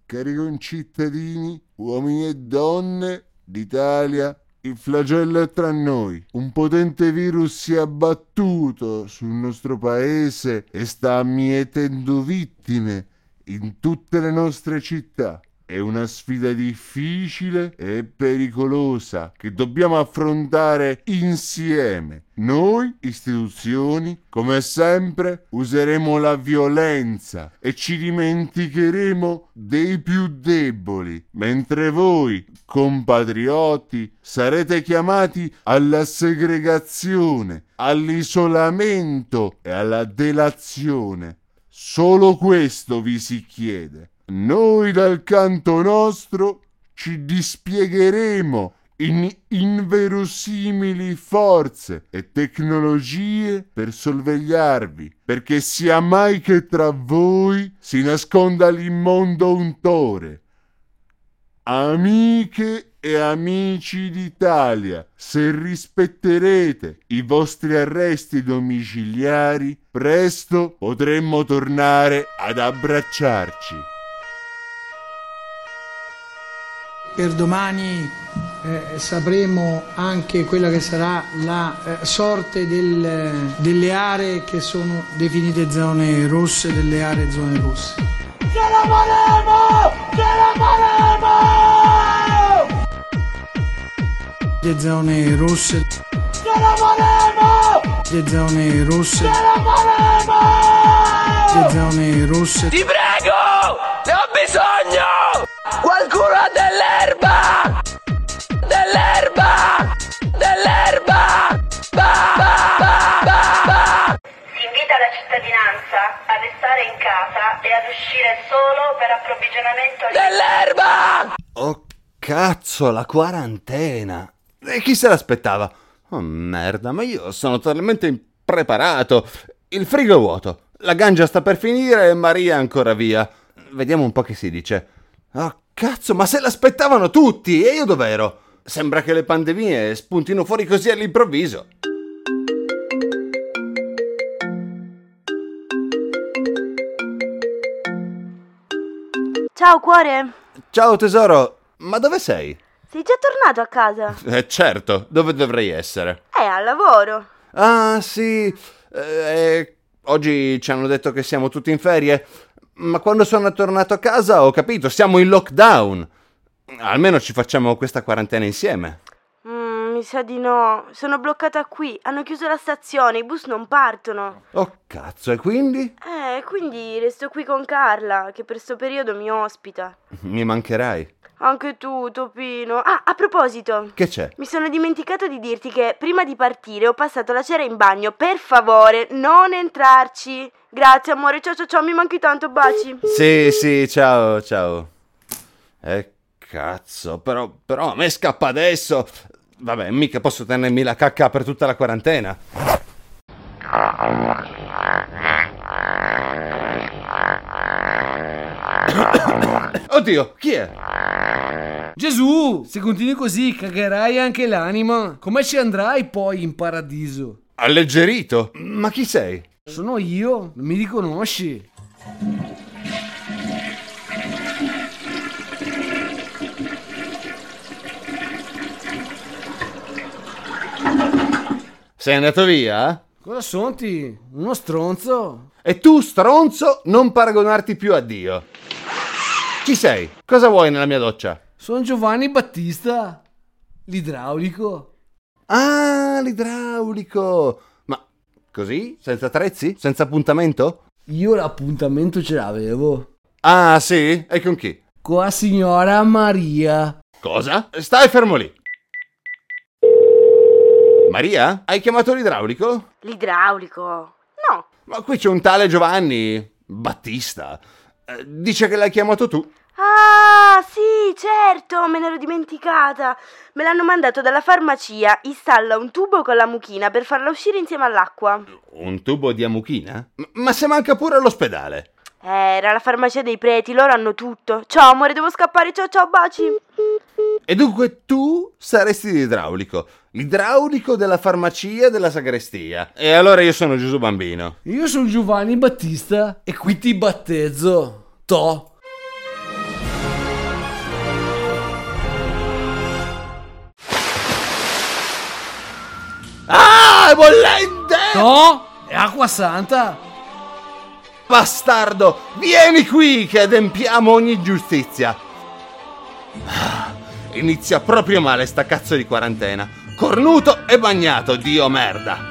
Cari concittadini, uomini e donne d'Italia, il flagello è tra noi. Un potente virus si è abbattuto sul nostro paese e sta mietendo vittime in tutte le nostre città. È una sfida difficile e pericolosa che dobbiamo affrontare insieme. Noi, istituzioni, come sempre, useremo la violenza e ci dimenticheremo dei più deboli, mentre voi, compatrioti, sarete chiamati alla segregazione, all'isolamento e alla delazione. Solo questo vi si chiede. Noi dal canto nostro ci dispiegheremo in inverosimili forze e tecnologie per sorvegliarvi, perché sia mai che tra voi si nasconda l'immondo untore. Amiche e amici d'Italia, se rispetterete i vostri arresti domiciliari, presto potremmo tornare ad abbracciarci. Per domani sapremo anche quella che sarà la sorte delle aree che sono definite zone rosse, delle aree zone rosse. Ce la faremo! Ce la faremo! Le zone rosse. Ce la faremo! Le zone rosse. Ce la faremo! Le zone rosse. Ti prego! Ne ho bisogno! Qualcuno ha dell'erba! Dell'erba! Dell'erba! Si invita la cittadinanza a restare in casa e ad uscire solo per approvvigionamento Dell'erba! Oh cazzo, la quarantena! E chi se l'aspettava? Oh merda, ma io sono talmente impreparato. Il frigo è vuoto, la ganja sta per finire e Maria è ancora via. Vediamo un po' che si dice. Oh cazzo, ma se l'aspettavano tutti! E io dov'ero? Sembra che le pandemie spuntino fuori così all'improvviso. Ciao cuore, Ciao tesoro, ma dove sei? sei già tornato a casa? Certo, dove dovrei essere? Al lavoro. Ah sì, oggi ci hanno detto che siamo tutti in ferie, ma quando sono tornato a casa ho capito, siamo in lockdown. Almeno ci facciamo questa quarantena insieme. Mi sa di no, sono bloccata qui, hanno chiuso la stazione, i bus non partono. Oh cazzo, e quindi? Quindi resto qui con Carla, che per sto periodo mi ospita. Mi mancherai. Anche tu, Topino. Ah, a proposito, Che c'è? mi sono dimenticato di dirti che prima di partire ho passato la cera in bagno. Per favore, non entrarci. Grazie, amore. Ciao, ciao, ciao. Mi manchi tanto. Baci. Sì, ciao. Cazzo, però a me scappa adesso. Vabbè, mica posso tenermi la cacca per tutta la quarantena. Oddio, chi è? Gesù, se continui così cagherai anche l'anima. Come ci andrai poi in paradiso? Alleggerito? Ma chi sei? Sono io, non mi riconosci? Sei andato via? Cosa sonti? Uno stronzo? E tu, stronzo, non paragonarti più a Dio. Chi sei? Cosa vuoi nella mia doccia? Sono Giovanni Battista, l'idraulico. Ah, l'idraulico! Ma così? Senza attrezzi? Senza appuntamento? Io l'appuntamento ce l'avevo. Ah, sì? E con chi? Con la signora Maria. Cosa? Stai fermo lì. Maria? Hai chiamato l'idraulico? L'idraulico? No. Ma qui c'è un tale Giovanni Battista. Dice che l'hai chiamato tu. Ah, sì, certo, me ne ero dimenticata. Me l'hanno mandato dalla farmacia. Installa un tubo con la mucchina per farla uscire insieme all'acqua. Un tubo di amuchina? Ma se manca pure all'ospedale. Era la farmacia dei preti, loro hanno tutto. Ciao amore, devo scappare, ciao ciao, baci. E dunque tu saresti l'idraulico della farmacia della sagrestia. E allora io sono Gesù Bambino. Io sono Giovanni Battista e qui ti battezzo. Toh. È bollente! No, è acqua santa. Bastardo, vieni qui che adempiamo ogni giustizia. Inizia proprio male sta cazzo di quarantena. Cornuto e bagnato, Dio merda.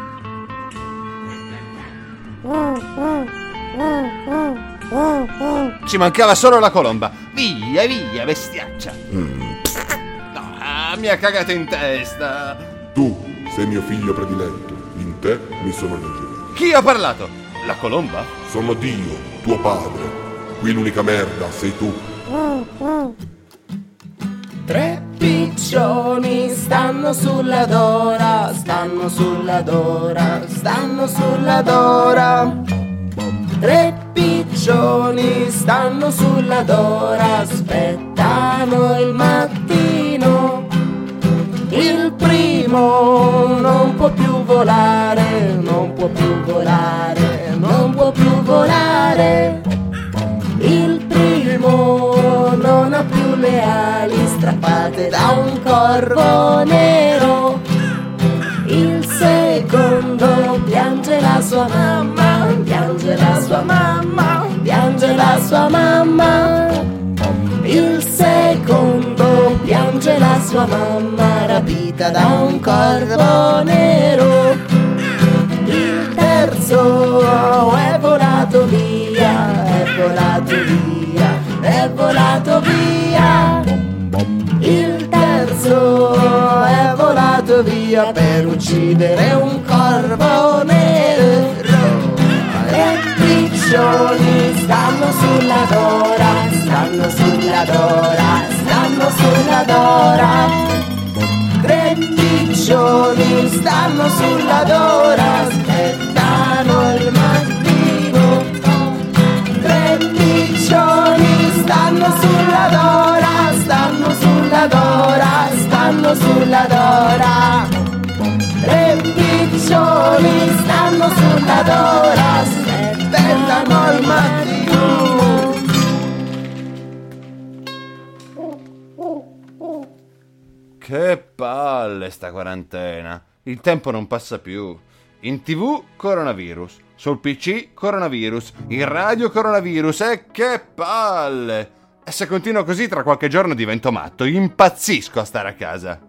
Ci mancava solo la colomba. Via, via, bestiaccia. Mi ha cagato in testa. Tu sei mio figlio prediletto, in te mi sono ingegnato. Chi ha parlato? La colomba? Sono Dio, tuo padre. Qui l'unica merda sei tu. 3 piccioni stanno sulla Dora, stanno sulla Dora, stanno sulla Dora. 3 piccioni stanno sulla Dora, aspettano il mattino. Il primo non può più volare, non può più volare, non può più volare. Il primo non ha più le ali strappate da un corvo nero. Il secondo piange la sua mamma, piange la sua mamma, piange la sua mamma. Il secondo piange la sua mamma rapita da un corvo nero. Il terzo è volato via, è volato via, è volato via. Il terzo è volato via per uccidere un corvo nero. 3 piccioni stanno sulla Dora, stanno sulla Dora, stanno sulla Dora. 3 piccioni stanno sulla Dora, aspettano il mattino. 3 piccioni stanno sulla Dora, stanno sulla Dora, stanno sulla Dora. 3 piccioni stanno sulla Dora, aspettano il mattino. Che palle sta quarantena. Il tempo non passa più. In TV coronavirus, sul PC coronavirus, in radio coronavirus. E che palle. E se continuo così tra qualche giorno divento matto. Impazzisco a stare a casa.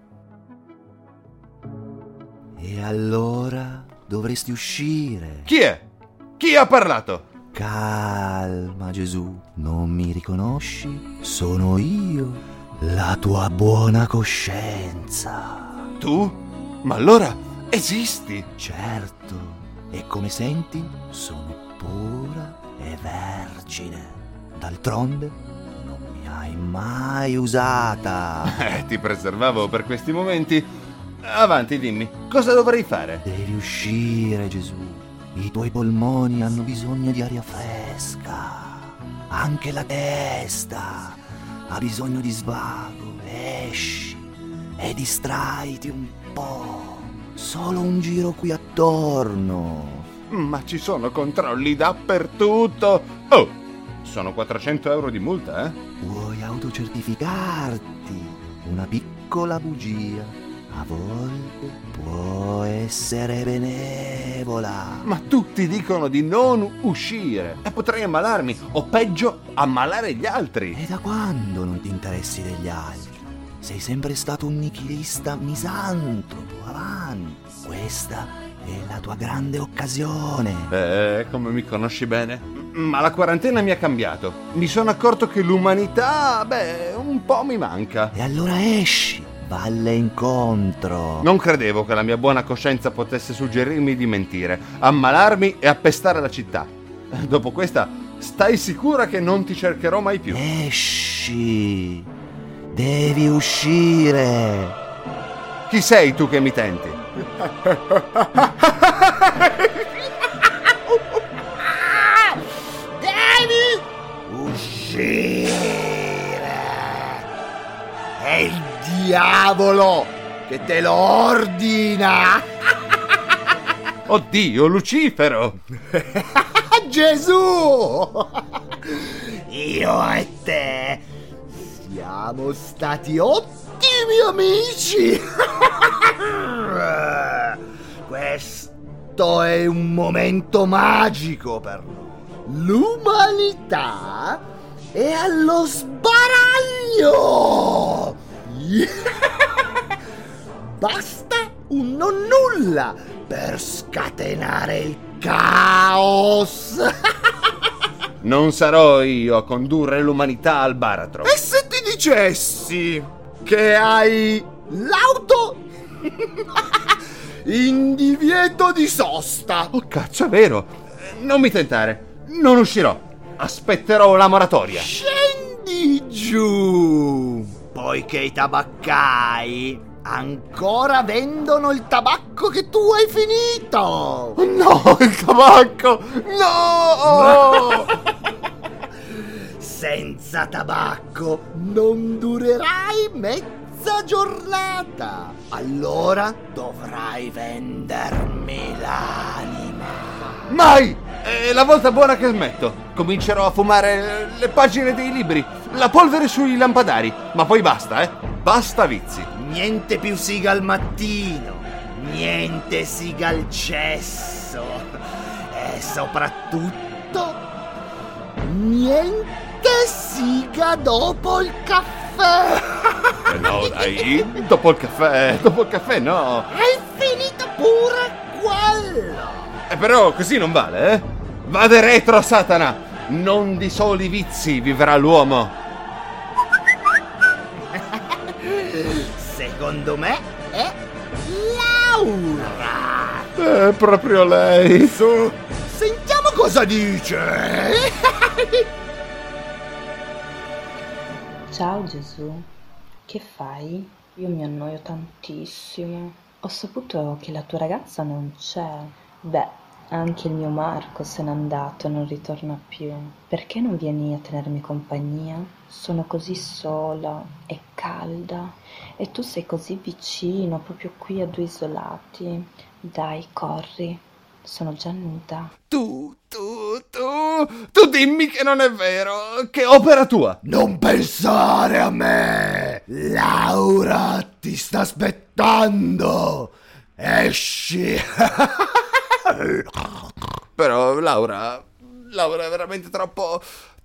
E allora dovresti uscire. Chi è? Chi ha parlato? Calma, Gesù, non mi riconosci? Sono io, la tua buona coscienza. Tu? Ma allora esisti? Certo, e come senti sono pura e vergine. D'altronde non mi hai mai usata. Ti preservavo per questi momenti. Avanti, dimmi, cosa dovrei fare? Devi uscire, Gesù. I tuoi polmoni hanno bisogno di aria fresca. Anche la testa ha bisogno di svago. Esci e distraiti un po'. Solo un giro qui attorno. Ma ci sono controlli dappertutto. Oh, sono 400 euro di multa, eh? Vuoi autocertificarti? Una piccola bugia a volte può essere benevola. Ma tutti dicono di non uscire e potrei ammalarmi, o peggio, ammalare gli altri. E da quando non ti interessi degli altri? Sei sempre stato un nichilista misantropo. Avanti, questa è la tua grande occasione. Come mi conosci bene? Ma la quarantena mi ha cambiato. Mi sono accorto che l'umanità, un po' mi manca. E allora esci. Valle incontro. Non credevo che la mia buona coscienza potesse suggerirmi di mentire, ammalarmi e appestare la città. Dopo questa, stai sicura che non ti cercherò mai più. Esci. Devi uscire. Chi sei tu che mi tenti? Devi uscire. È il diavolo che te lo ordina. Oddio, Lucifero. Gesù. Io e te siamo stati ottimi amici. Questo è un momento magico per noi. L'umanità è allo sbaraglio! Basta un nonnulla per scatenare il caos! Non sarò io a condurre l'umanità al baratro. E se ti dicessi che hai l'auto in divieto di sosta? Oh cazzo, è vero. Non mi tentare. Non uscirò. Aspetterò la moratoria. Scendi giù, poiché i tabaccai ancora vendono il tabacco che tu hai finito. No, il tabacco. No! Senza tabacco non durerai mezza giornata. Allora dovrai vendermi l'anima. Mai! È la volta buona che smetto. Comincerò a fumare le pagine dei libri, la polvere sui lampadari. Ma poi basta, Basta vizi. Niente più siga al mattino, niente siga al cesso. E soprattutto niente siga dopo il caffè. No, dai, dopo il caffè no. Hai finito pure quello. Però così non vale, Vade retro, Satana! Non di soli vizi vivrà l'uomo. Secondo me è Laura. È proprio lei. Su, sentiamo cosa dice. Ciao Gesù, che fai? Io mi annoio tantissimo. Ho saputo che la tua ragazza non c'è. Beh, anche il mio Marco se n'è andato e non ritorna più. Perché non vieni a tenermi compagnia? Sono così sola e calda e tu sei così vicino, proprio qui a due isolati. Dai, corri, sono già nuda. Tu dimmi che non è vero, che è opera tua. Non pensare a me! Laura ti sta aspettando! Esci! Però Laura è veramente troppo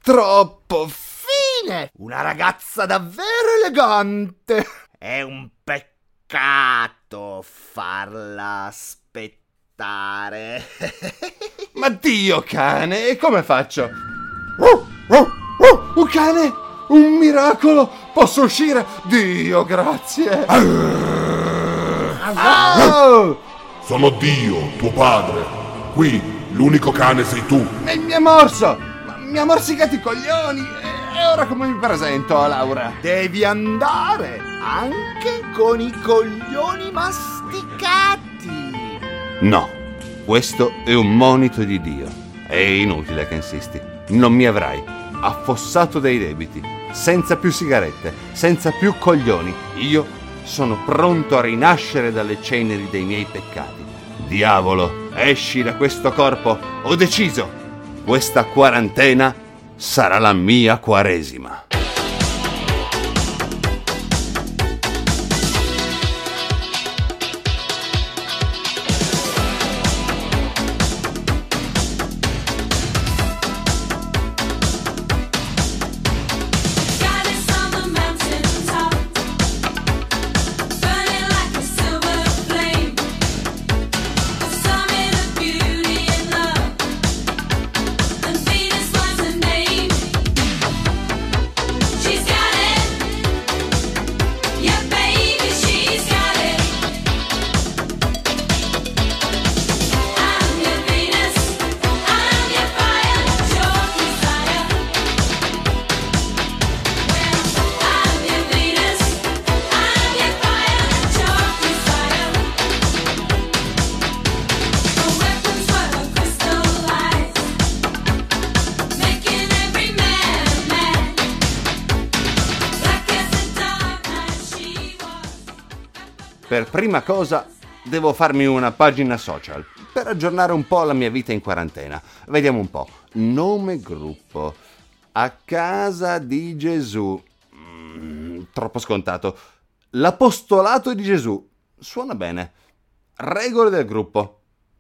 fine! Una ragazza davvero elegante! È un peccato farla aspettare. Ma Dio cane, e come faccio? Un cane? Un miracolo! Posso uscire? Dio, grazie! Sono Dio, tuo padre. Qui l'unico cane sei tu. E mi ha morso! Mi ha morsicato i coglioni! E ora come mi presento a Laura? Devi andare anche con i coglioni masticati. No, questo è un monito di Dio. È inutile che insisti. Non mi avrai affossato dei debiti, senza più sigarette, senza più coglioni. Io sono pronto a rinascere dalle ceneri dei miei peccati. Diavolo, esci da questo corpo. Ho deciso. Questa quarantena sarà la mia quaresima. Per prima cosa devo farmi una pagina social per aggiornare un po' la mia vita in quarantena. Vediamo un po'. Nome gruppo. A casa di Gesù. Troppo scontato. L'apostolato di Gesù. Suona bene. Regole del gruppo.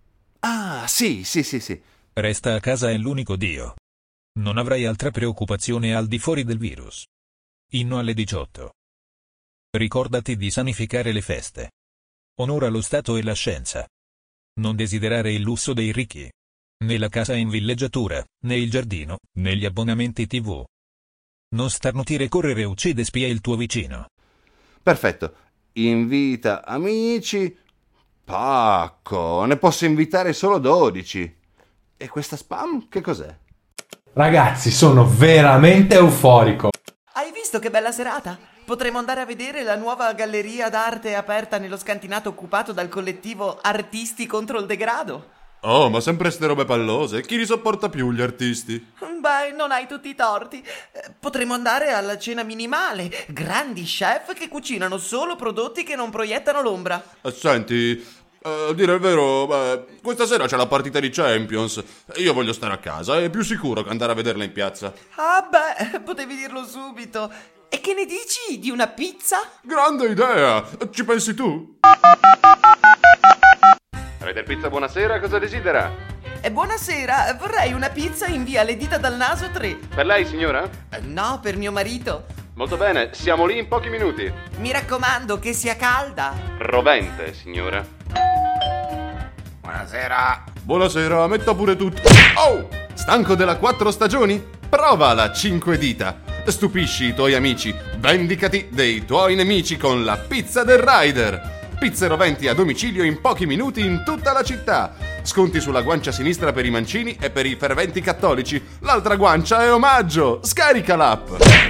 Ah, sì. Resta a casa è l'unico Dio. Non avrai altra preoccupazione al di fuori del virus. Inno alle 18. Ricordati di sanificare le feste. Onora lo Stato e la scienza. Non desiderare il lusso dei ricchi. Né la casa in villeggiatura, né il giardino, né gli abbonamenti TV. Non starnutire, correre, uccide, spia il tuo vicino. Perfetto. Invita amici. Pacco, ne posso invitare solo 12. E questa spam che cos'è? Ragazzi, sono veramente euforico. Hai visto che bella serata? Potremo andare a vedere la nuova galleria d'arte aperta nello scantinato occupato dal collettivo Artisti contro il degrado. Oh, ma sempre ste robe pallose. Chi li sopporta più gli artisti? Beh, non hai tutti i torti. Potremmo andare alla cena minimale. Grandi chef che cucinano solo prodotti che non proiettano l'ombra. Senti, a dire il vero, questa sera c'è la partita di Champions. Io voglio stare a casa, è più sicuro che andare a vederla in piazza. Ah beh, potevi dirlo subito. E che ne dici di una pizza? Grande idea! Ci pensi tu? Raider Pizza, buonasera, cosa desidera? Buonasera, vorrei una pizza in via Le Dita dal Naso 3. Per lei, signora? No, per mio marito. Molto bene, siamo lì in pochi minuti. Mi raccomando che sia calda. Rovente, signora. Buonasera. Buonasera, metta pure tutto. Oh! Stanco della 4 stagioni? Prova la 5 dita. Stupisci i tuoi amici, vendicati dei tuoi nemici con la pizza del Rider. Pizze roventi a domicilio in pochi minuti in tutta la città. Sconti sulla guancia sinistra per i mancini e per i ferventi cattolici. L'altra guancia è omaggio. Scarica l'app.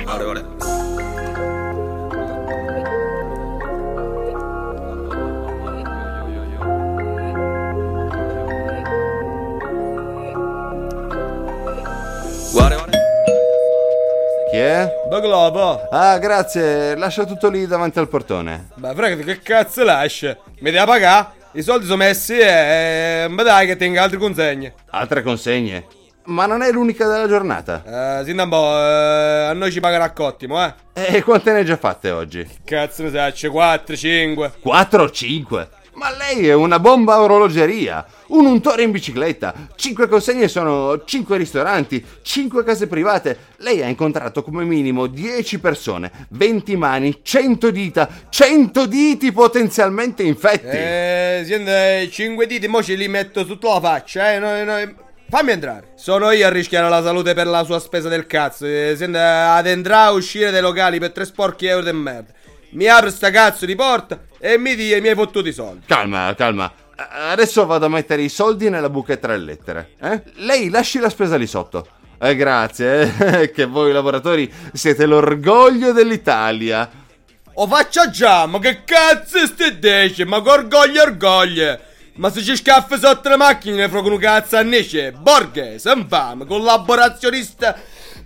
Chi è? Da Globo. Ah, grazie, lascia tutto lì davanti al portone. Beh, fregati, che cazzo lascia? Mi devi pagare? I soldi sono messi e... ma dai che tenga altre consegne. Altre consegne? Ma non è l'unica della giornata. Sì, un po', a noi ci pagherà cottimo, E quante ne hai già fatte oggi? Cazzo ne sai, 4, 5. 4 o 5? Ma lei è una bomba a orologeria, un untore in bicicletta, 5 consegne sono 5 ristoranti, 5 case private. Lei ha incontrato come minimo 10 persone, 20 mani, 100 dita, 100 diti potenzialmente infetti. Senti, 5 diti, mo ce li metto sotto la faccia, Fammi entrare. Sono io a rischiare la salute per la sua spesa del cazzo. Senti, ad entrare e uscire dai locali per 3 sporchi euro di merda. Mi apre sta cazzo di porta e mi dia i miei fottuti soldi. Calma. Adesso vado a mettere i soldi nella buchetta delle lettere. Lei lasci la spesa lì sotto. Grazie, che voi lavoratori siete l'orgoglio dell'Italia. O faccia già, ma che cazzo stai dicendo? Ma che orgoglio. Ma se ci scaffa sotto le macchine ne frogano un cazzo a nice. Borghese, infame, collaborazionista.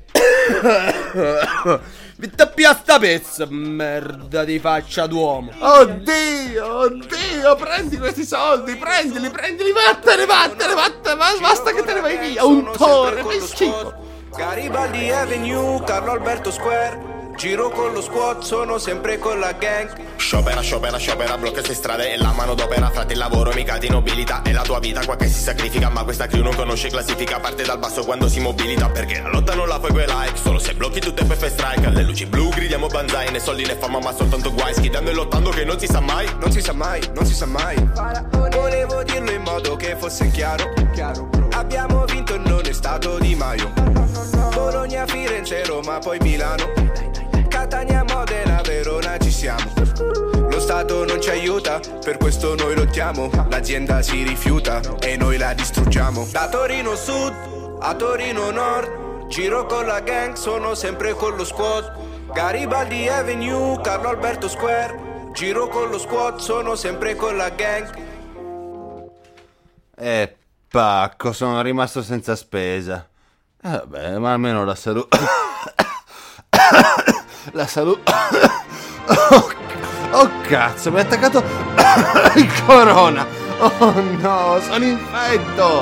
Vi tappia sta pezza, merda di faccia d'uomo. Oddio, prendi questi soldi, prendili, vattene, basta che te ne vai via, un tore, che schifo. Garibaldi Avenue, Carlo Alberto Square, giro con lo squad, sono sempre con la gang. Sciopera, blocca queste strade e la mano d'opera. Frate, il lavoro mica di nobilità. E la tua vita qua che si sacrifica. Ma questa crew non conosce classifica. Parte dal basso quando si mobilita. Perché la lotta non la fai quei like. Solo se blocchi tutto è perfect strike. Alle luci blu gridiamo banzai. Né soldi né fama ma soltanto guai. Schidando e lottando che non si sa mai. Non si sa mai. Volevo dirlo in modo che fosse chiaro. Abbiamo vinto e non è stato Di Maio. Bologna, Firenze, Roma, poi Milano. Catania, Modena, Verona, ci siamo. Lo Stato non ci aiuta, per questo noi lottiamo. L'azienda si rifiuta e noi la distruggiamo. Da Torino Sud a Torino Nord, giro con la gang, sono sempre con lo squad. Garibaldi Avenue, Carlo Alberto Square, giro con lo squad, sono sempre con la gang. Pacco, sono rimasto senza spesa. Vabbè, ma almeno la salute. La salute. Oh cazzo, mi ha attaccato il corona. Oh no, sono infetto.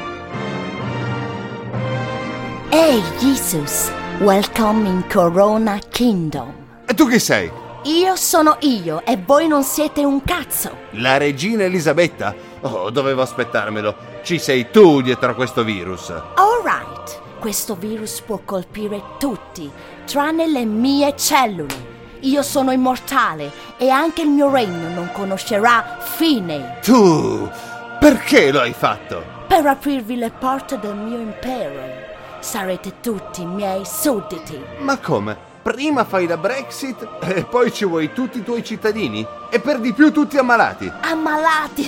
Hey Jesus, welcome in Corona Kingdom. E tu chi sei? Io sono io e voi non siete un cazzo. La regina Elisabetta? Oh, dovevo aspettarmelo. Ci sei tu dietro a questo virus. Alright, questo virus può colpire tutti, tranne le mie cellule. Io sono immortale e anche il mio regno non conoscerà fine. Tu, perché lo hai fatto? Per aprirvi le porte del mio impero. Sarete tutti miei sudditi. Ma come? Prima fai la Brexit e poi ci vuoi tutti i tuoi cittadini? E per di più tutti ammalati. Ammalati?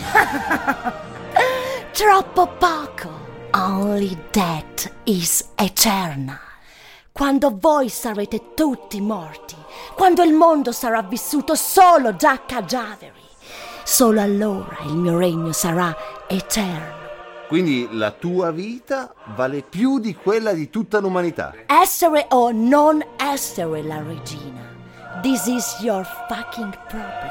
Troppo poco. Only death is eternal. Quando voi sarete tutti morti, quando il mondo sarà vissuto solo da cadaveri, solo allora il mio regno sarà eterno. Quindi la tua vita vale più di quella di tutta l'umanità. Essere o non essere la regina. This is your fucking problem.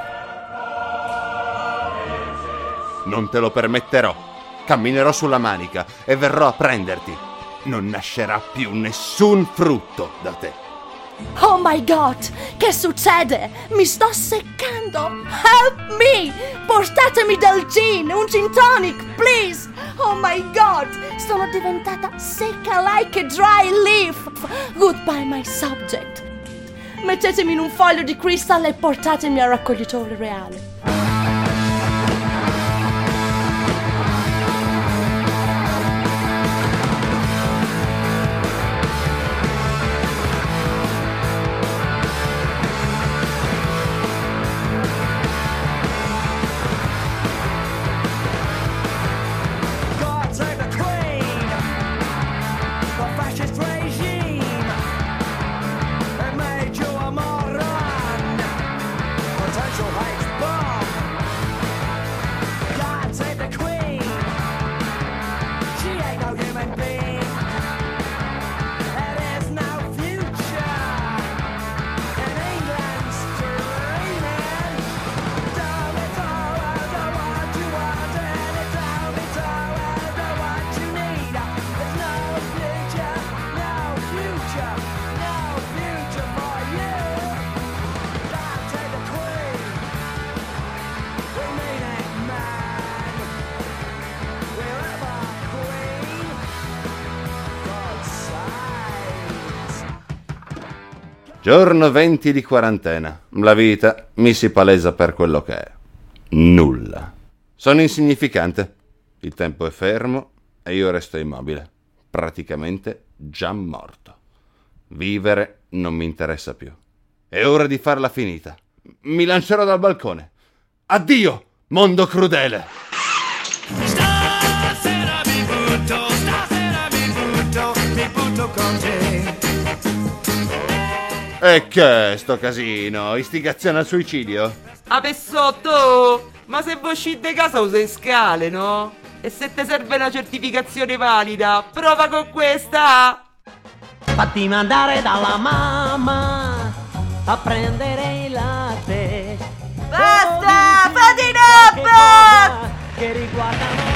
Non te lo permetterò. Camminerò sulla manica e verrò a prenderti. Non nascerà più nessun frutto da te. Oh my God, che succede? Mi sto seccando. Help me! Portatemi del gin, un gin tonic, please. Oh my God, sono diventata secca like a dry leaf. Goodbye my subject. Mettetemi in un foglio di cristallo e portatemi al raccoglitore reale. Giorno 20 di quarantena. La vita mi si palesa per quello che è. Nulla. Sono insignificante. Il tempo è fermo e io resto immobile. Praticamente già morto. Vivere non mi interessa più. È ora di farla finita. Mi lancerò dal balcone. Addio, mondo crudele! Stasera mi butto con te. E che è sto casino? Istigazione al suicidio? A Pessotto! Ma se vuoi uscire di casa usa scale, no? E se ti serve una certificazione valida, prova con questa! Fatti mandare dalla mamma a prendere il latte. Basta! Fatti up! Che riguardano.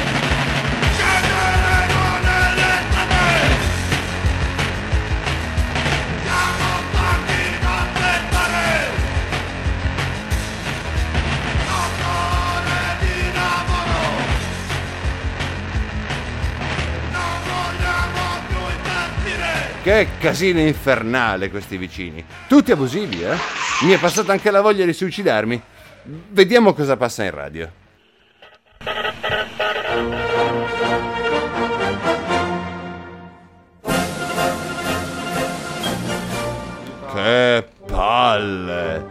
Che casino infernale questi vicini. Tutti abusivi, eh? Mi è passata anche la voglia di suicidarmi. Vediamo cosa passa in radio. Che palle.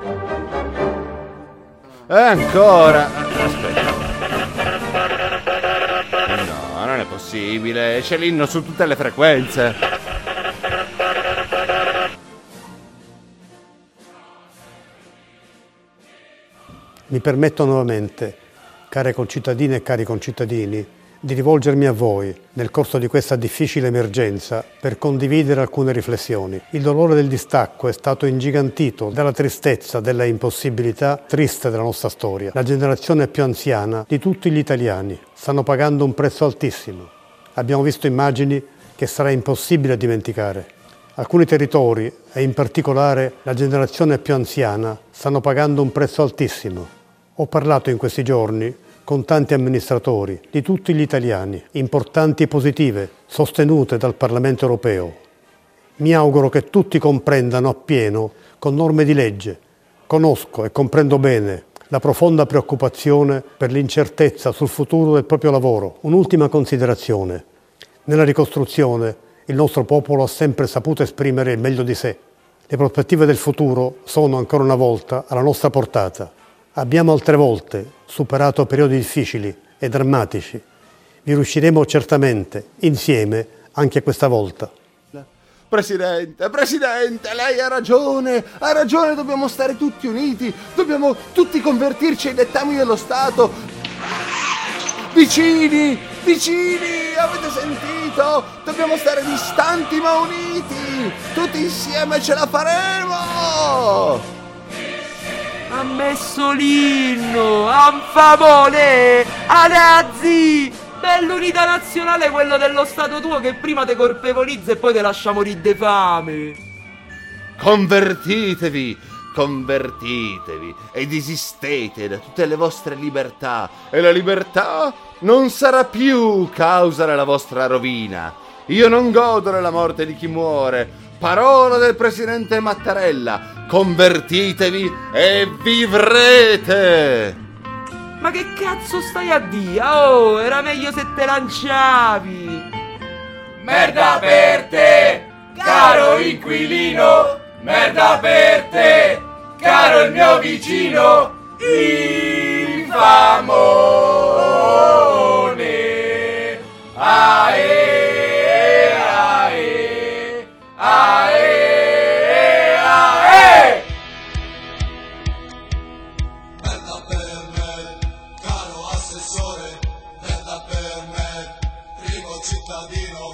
E ancora. Aspetta. No, non è possibile. C'è l'inno su tutte le frequenze. Mi permetto nuovamente, care concittadine e cari concittadini, di rivolgermi a voi nel corso di questa difficile emergenza per condividere alcune riflessioni. Il dolore del distacco è stato ingigantito dalla tristezza, della impossibilità triste della nostra storia. La generazione più anziana di tutti gli italiani stanno pagando un prezzo altissimo. Abbiamo visto immagini che sarà impossibile dimenticare. Alcuni territori, e in particolare la generazione più anziana, stanno pagando un prezzo altissimo. Ho parlato in questi giorni con tanti amministratori, di tutti gli italiani, importanti e positive, sostenute dal Parlamento europeo. Mi auguro che tutti comprendano appieno, con norme di legge. Conosco e comprendo bene la profonda preoccupazione per l'incertezza sul futuro del proprio lavoro. Un'ultima considerazione. Nella ricostruzione il nostro popolo ha sempre saputo esprimere il meglio di sé. Le prospettive del futuro sono ancora una volta alla nostra portata. Abbiamo altre volte superato periodi difficili e drammatici. Vi riusciremo certamente, insieme, anche questa volta. Presidente, lei ha ragione, dobbiamo stare tutti uniti, dobbiamo tutti convertirci ai dettami dello Stato. Vicini, avete sentito? Dobbiamo stare distanti ma uniti, tutti insieme ce la faremo! Ha messo l'inno, anfamone, a nazi! Bell'unità nazionale quello dello Stato tuo che prima te colpevolizza e poi te lascia morire de fame. Convertitevi e desistete da tutte le vostre libertà e la libertà non sarà più causa della vostra rovina. Io non godo della morte di chi muore. Parola del presidente Mattarella. Convertitevi e vivrete. Ma che cazzo stai a dire? Oh, era meglio se te lanciavi. Merda per te, caro inquilino. Merda per te, caro il mio vicino. Infamone. Ae, ae, ae, ae. Merda per me, caro assessore. Merda per me, primo cittadino.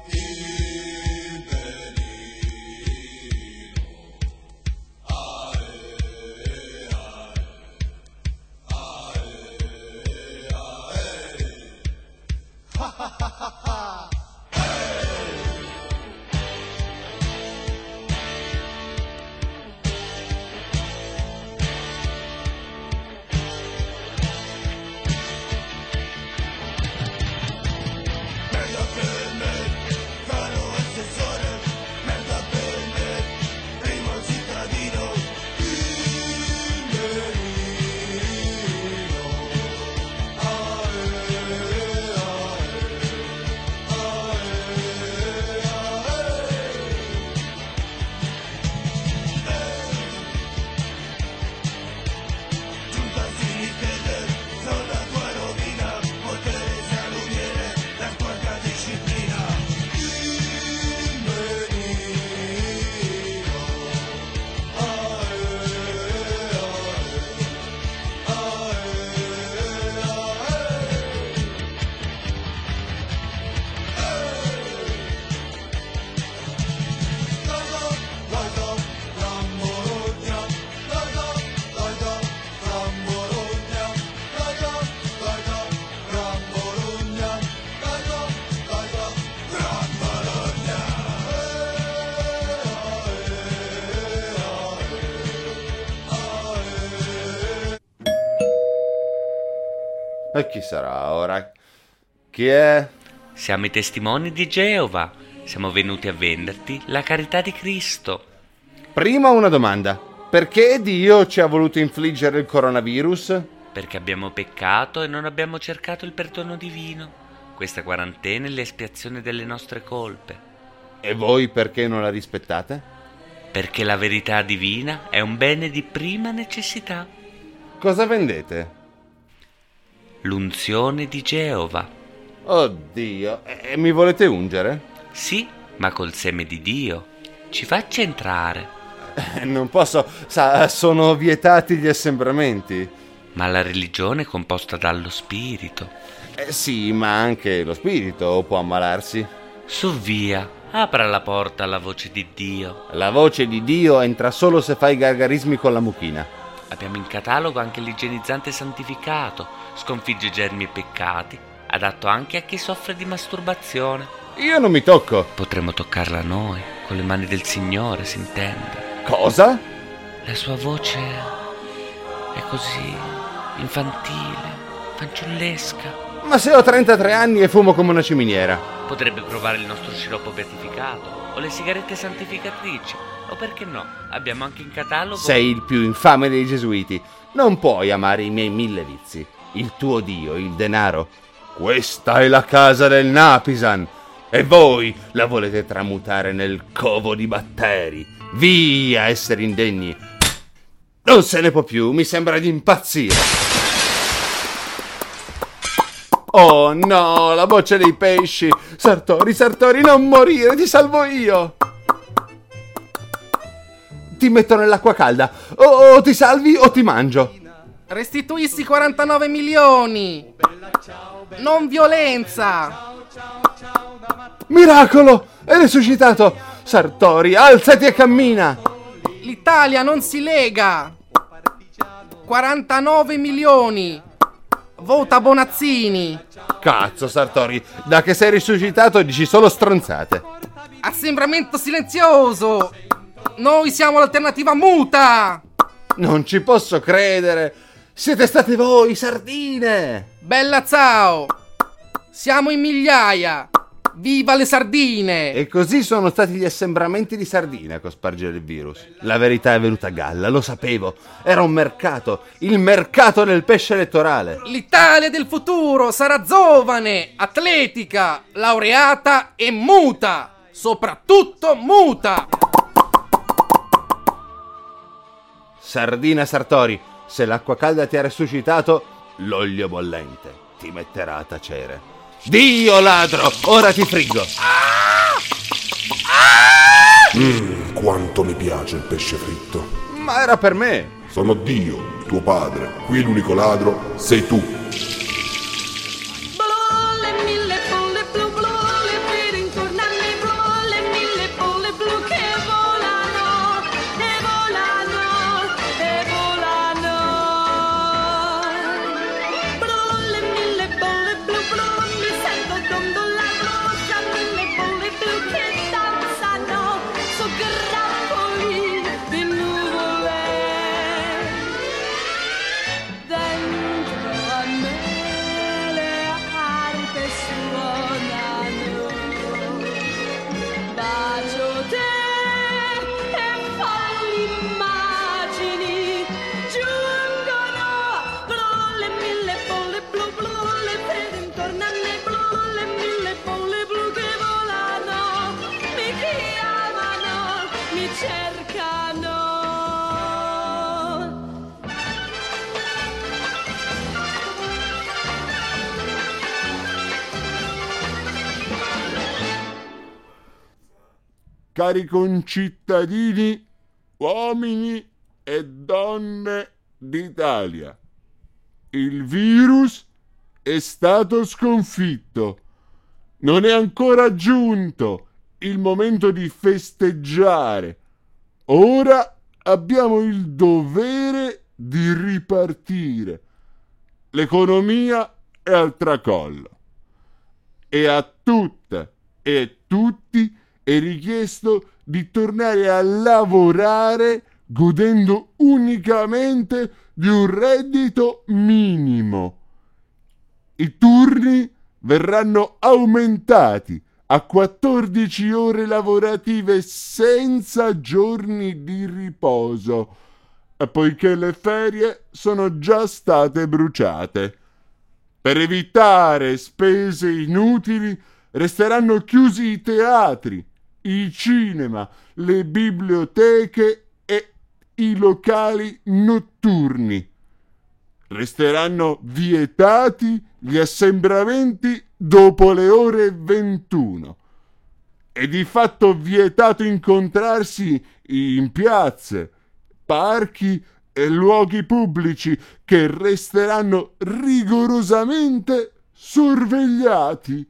E chi sarà ora? Chi è? Siamo i testimoni di Geova. Siamo venuti a venderti la carità di Cristo. Prima una domanda. Perché Dio ci ha voluto infliggere il coronavirus? Perché abbiamo peccato e non abbiamo cercato il perdono divino. Questa quarantena è l'espiazione delle nostre colpe. E voi perché non la rispettate? Perché la verità divina è un bene di prima necessità. Cosa vendete? L'unzione di Geova. Oddio, e mi volete ungere? Sì, ma col seme di Dio. Ci faccia entrare. Non posso, sono vietati gli assembramenti. Ma la religione è composta dallo spirito. Sì, ma anche lo spirito può ammalarsi. Su via, apra la porta alla voce di Dio. La voce di Dio entra solo se fai gargarismi con la mucchina. Abbiamo in catalogo anche l'igienizzante santificato, sconfigge germi e peccati, adatto anche a chi soffre di masturbazione. Io non mi tocco. Potremmo toccarla noi, con le mani del Signore, si intende. Cosa? La sua voce è così infantile. fanciullesca. Ma se ho 33 anni e fumo come una ciminiera. Potrebbe provare il nostro sciroppo beatificato o le sigarette santificatrici. O perché no, abbiamo anche in catalogo... Sei il più infame dei gesuiti. Non puoi amare i miei 1000 vizi. Il tuo dio, il denaro. Questa è la casa del Napisan. E voi la volete tramutare nel covo di batteri. Via, esseri indegni. Non se ne può più, mi sembra di impazzire. Oh no, la boccia dei pesci. Sartori, Sartori, non morire, ti salvo io. Ti metto nell'acqua calda. O ti salvi o ti mangio. Restituissi 49 milioni. Non violenza. Miracolo! È risuscitato! Sartori, alzati e cammina! L'Italia non si lega. 49 milioni. Vota Bonazzini. Cazzo, Sartori, da che sei risuscitato dici solo stronzate. Assembramento silenzioso. Noi siamo l'alternativa muta. Non ci posso credere. Siete state voi, sardine. Bella ciao. Siamo in migliaia. Viva le sardine! E così sono stati gli assembramenti di sardine a cospargere il virus. La verità è venuta a galla, lo sapevo. Era un mercato, il mercato del pesce elettorale. L'Italia del futuro sarà giovane, atletica, laureata e muta. Soprattutto muta. Sardina Sartori, se l'acqua calda ti ha resuscitato, l'olio bollente ti metterà a tacere. Dio ladro, ora ti friggo. Quanto mi piace il pesce fritto. Ma era per me. Sono Dio, tuo padre. Qui l'unico ladro sei tu. Cari concittadini, uomini e donne d'Italia, il virus è stato sconfitto. Non è ancora giunto il momento di festeggiare. Ora abbiamo il dovere di ripartire. L'economia è al tracollo. E a tutte e tutti è richiesto di tornare a lavorare godendo unicamente di un reddito minimo. I turni verranno aumentati a 14 ore lavorative senza giorni di riposo, poiché le ferie sono già state bruciate. Per evitare spese inutili resteranno chiusi i teatri, i cinema, le biblioteche e i locali notturni. Resteranno vietati gli assembramenti dopo le ore 21. È di fatto vietato incontrarsi in piazze, parchi e luoghi pubblici che resteranno rigorosamente sorvegliati.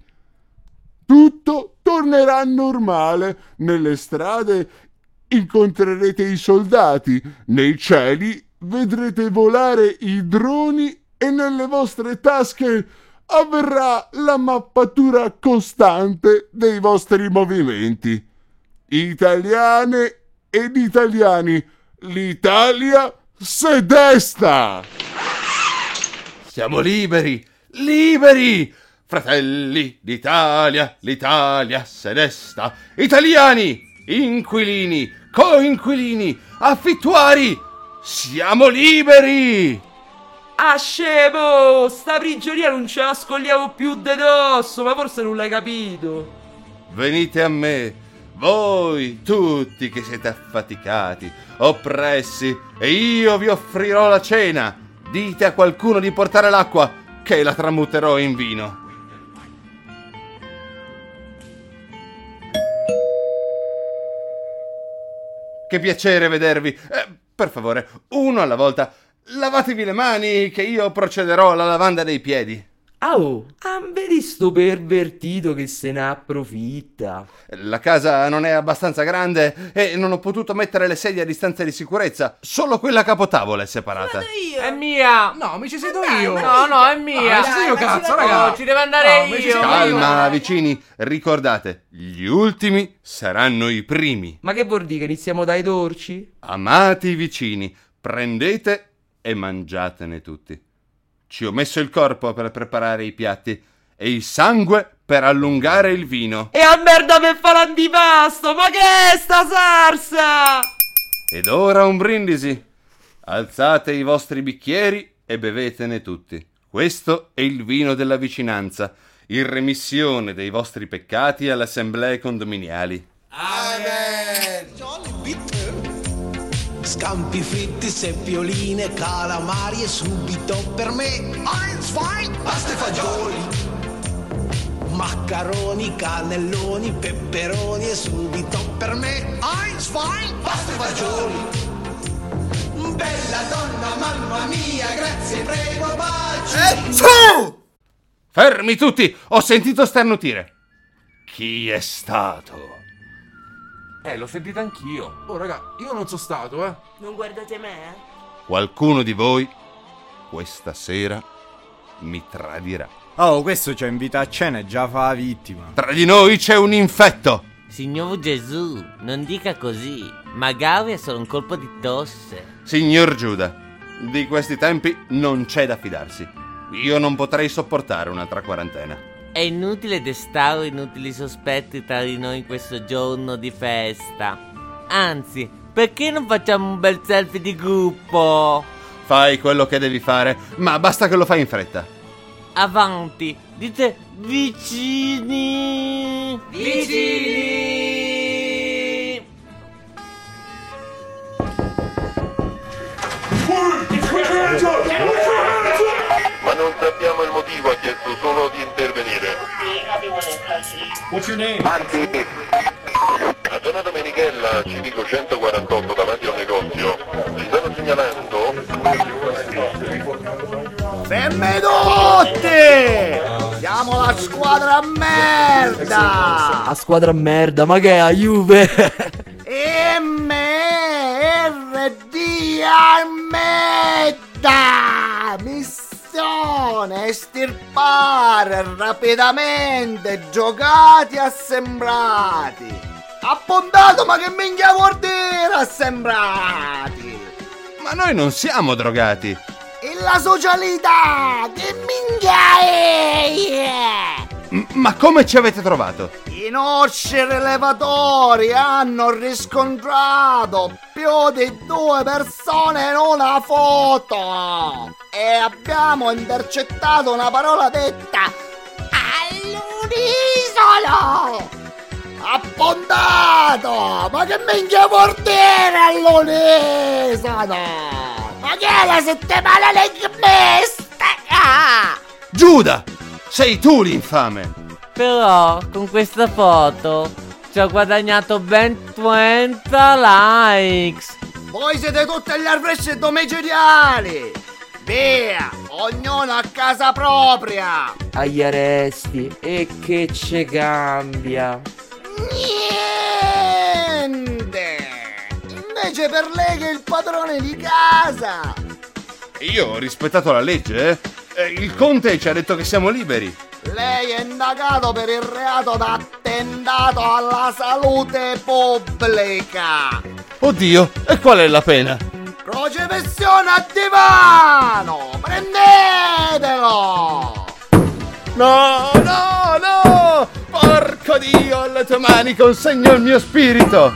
Tutto tornerà normale. Nelle strade incontrerete i soldati, nei cieli vedrete volare i droni e nelle vostre tasche avverrà la mappatura costante dei vostri movimenti. Italiane ed italiani, l'Italia se desta! Siamo liberi, liberi! Fratelli d'Italia, l'Italia se ne sta. Italiani, inquilini, coinquilini, affittuari, siamo liberi! Ah, scemo! Sta prigionia non ce la scogliamo più de dosso, ma forse non l'hai capito. Venite a me, voi tutti che siete affaticati, oppressi, e io vi offrirò la cena. Dite a qualcuno di portare l'acqua, che la tramuterò in vino. Che piacere vedervi. Per favore, uno alla volta. Lavatevi le mani, che io procederò alla lavanda dei piedi. Vedi sto pervertito che se ne approfitta. La casa non è abbastanza grande e non ho potuto mettere le sedie a distanza di sicurezza. Solo quella capotavola è separata. È mia! No, mi ci siedo io. No, è mia! Ci io, cazzo, raga! Ci deve andare io! Calma, vicini, ricordate, gli ultimi saranno i primi. Ma che vuol dire, che iniziamo dai dolci? Amati vicini, prendete e mangiatene tutti. Ci ho messo il corpo per preparare i piatti e il sangue per allungare il vino. E a merda per fare l'antipasto! Ma che è sta sarsa? Ed ora un brindisi. Alzate i vostri bicchieri e bevetene tutti. Questo è il vino della vicinanza, in remissione dei vostri peccati alle assemblee condominiali. Scampi fritti, seppioline, calamari e subito per me Heinz Wein, pasta e fagioli, maccaroni, cannelloni, peperoni e subito per me Heinz Wein, pasta e fagioli. Bella donna, mamma mia, grazie, prego, baci. Fermi tutti, ho sentito sternutire. Chi è stato? L'ho sentito anch'io. Oh, raga, io non sono stato, Non guardate me, Qualcuno di voi questa sera mi tradirà. Oh, questo ci invita a cena e già fa la vittima. Tra di noi c'è un infetto. Signor Gesù, non dica così. Magari è solo un colpo di tosse. Signor Giuda, di questi tempi non c'è da fidarsi. Io non potrei sopportare un'altra quarantena. È inutile destare inutili sospetti tra di noi in questo giorno di festa. Anzi, perché non facciamo un bel selfie di gruppo? Fai quello che devi fare, ma basta che lo fai in fretta. Avanti, dite vicini! Vicini! Ma non sappiamo il motivo, ha chiesto solo di intervenire. What's your name? A zona Domenichella, civico 148, davanti a un negozio. Ci stanno segnalando... Fermi tutti! Siamo la squadra merda! La squadra merda, ma che è a Juve? merda! Missione estirpare rapidamente giocati assembrati. Appuntato, ma che minchia vuol dire assembrati? Ma noi non siamo drogati. E la socialità che minchia è? Ma come ci avete trovato? I nostri rilevatori hanno riscontrato più di 2 persone in una foto e abbiamo intercettato una parola detta all'unisono. Appuntato! Ma che minchia vuol dire all'unisono? Ma che è la settimana legmistica? Giuda! Sei tu l'infame! Però con questa foto ci ho guadagnato ben 20 likes. Voi siete tutti gli arresti domiciliari. Via, ognuno a casa propria. Agli arresti, e che ce cambia? Niente. Invece per lei che è il padrone di casa. Io ho rispettato la legge, Il conte ci ha detto che siamo liberi. Lei è indagato per il reato d'attentato alla salute pubblica. Oddio, e qual è la pena? Croceversione Attenzione al divano! Prendetelo! No, no, no! Porco Dio, alle tue mani consegno il mio spirito!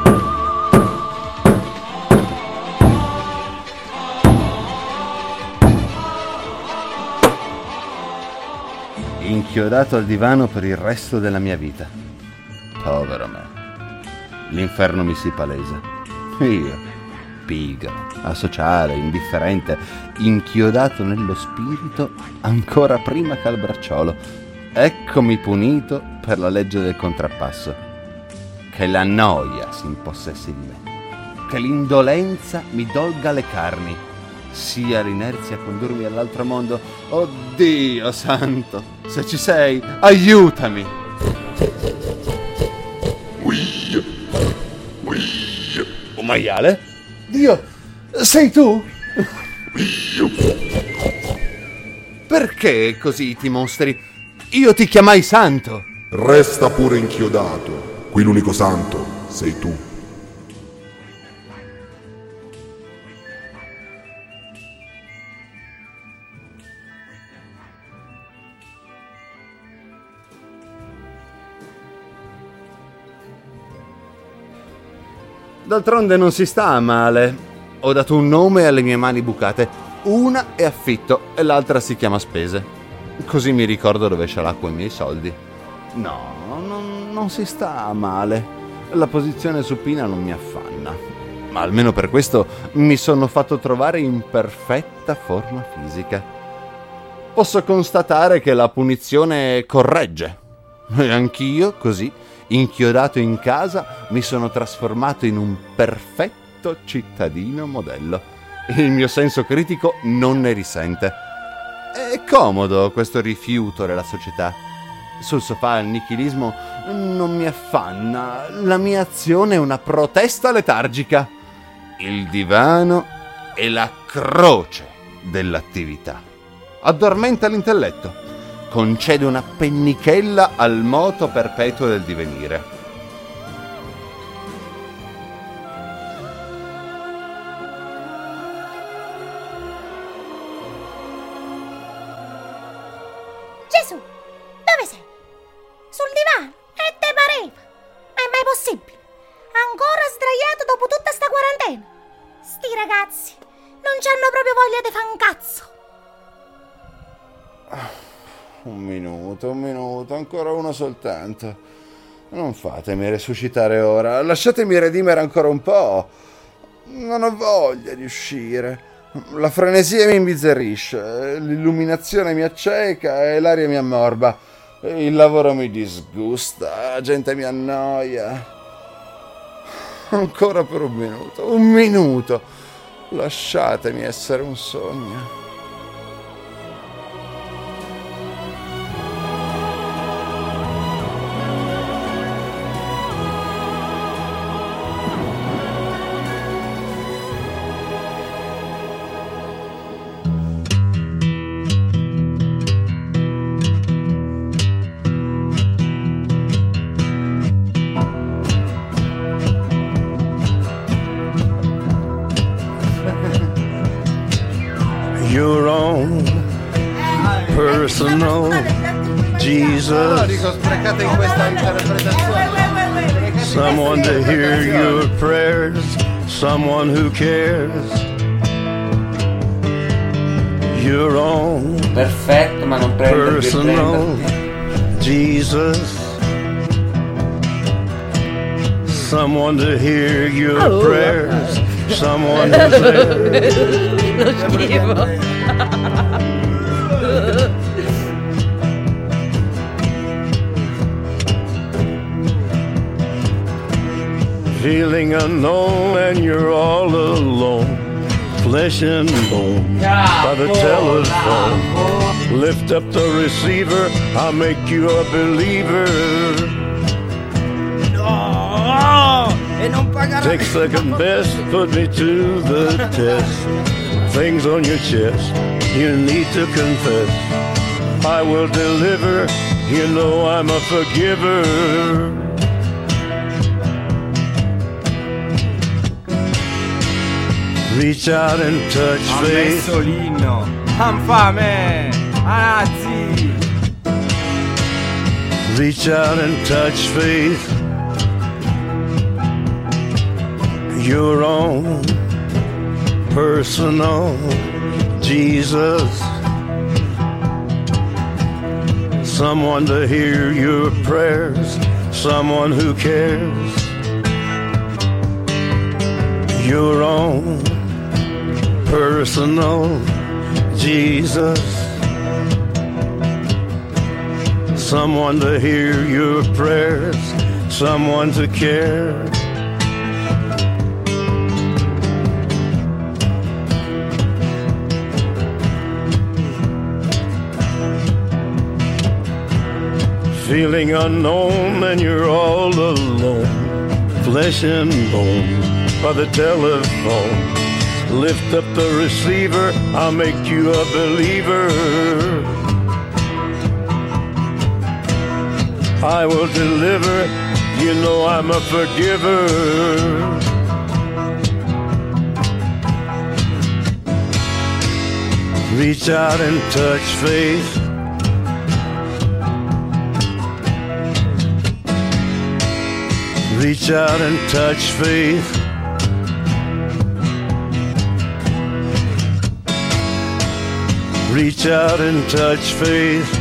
Inchiodato al divano per il resto della mia vita. Povero me. L'inferno mi si palesa. Io, pigro, asociale, indifferente, inchiodato nello spirito ancora prima che al bracciolo. Eccomi punito per la legge del contrappasso. Che la noia si impossessi di me. Che l'indolenza mi dolga le carni. Sia l'inerzia a condurmi all'altro mondo. Oh Dio santo, se ci sei, aiutami! Oh maiale? Dio, sei tu? Perché così ti mostri? Io ti chiamai santo. Resta pure inchiodato. Qui l'unico santo sei tu. D'altronde non si sta male. Ho dato un nome alle mie mani bucate. Una è affitto e l'altra si chiama spese. Così mi ricordo dove scialacquo i miei soldi. No, non si sta male. La posizione supina non mi affanna. Ma almeno per questo mi sono fatto trovare in perfetta forma fisica. Posso constatare che la punizione corregge. E anch'io, così, inchiodato in casa, mi sono trasformato in un perfetto cittadino modello. Il mio senso critico non ne risente. È comodo questo rifiuto della società. Sul sofà il nichilismo non mi affanna. La mia azione è una protesta letargica. Il divano è la croce dell'attività. Addormenta l'intelletto. Concede una pennichella al moto perpetuo del divenire. Gesù, dove sei? Sul divano? E te pareva? Ma è mai possibile? Ancora sdraiato dopo tutta sta quarantena? Sti ragazzi non c'hanno proprio voglia di fare un cazzo. Un minuto, ancora uno soltanto. Non fatemi resuscitare ora, lasciatemi redimere ancora un po'. Non ho voglia di uscire. La frenesia mi imbizzerisce, l'illuminazione mi acceca e l'aria mi ammorba. Il lavoro mi disgusta, la gente mi annoia. Ancora per un minuto. Lasciatemi essere un sogno. Your own personal Jesus. Sprecate in questa interpretazione. Someone to hear your prayers, someone who cares. Your own perfetto, ma non prendo personal Jesus. Someone to hear your prayers, someone who's there. Lo schifo. Feeling unknown and you're all alone. Flesh and bone by the telephone. Lift up the receiver, I'll make you a believer. Take second best, put me to the test. Things on your chest, you need to confess. I will deliver, you know I'm a forgiver. Reach out and touch Ha faith. messo l'inno. Anfame. Anazzi. Reach out and touch faith. Your own personal Jesus. Someone to hear your prayers. Someone who cares. Your own personal Jesus. Someone to hear your prayers, someone to care. Feeling unknown and you're all alone, flesh and bone by the telephone. Lift up the receiver, I'll make you a believer. I will deliver, you know I'm a forgiver. Reach out and touch faith. Reach out and touch faith. Reach out and touch faith.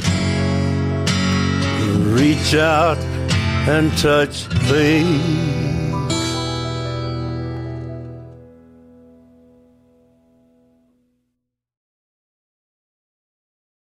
Reach out and touch faith.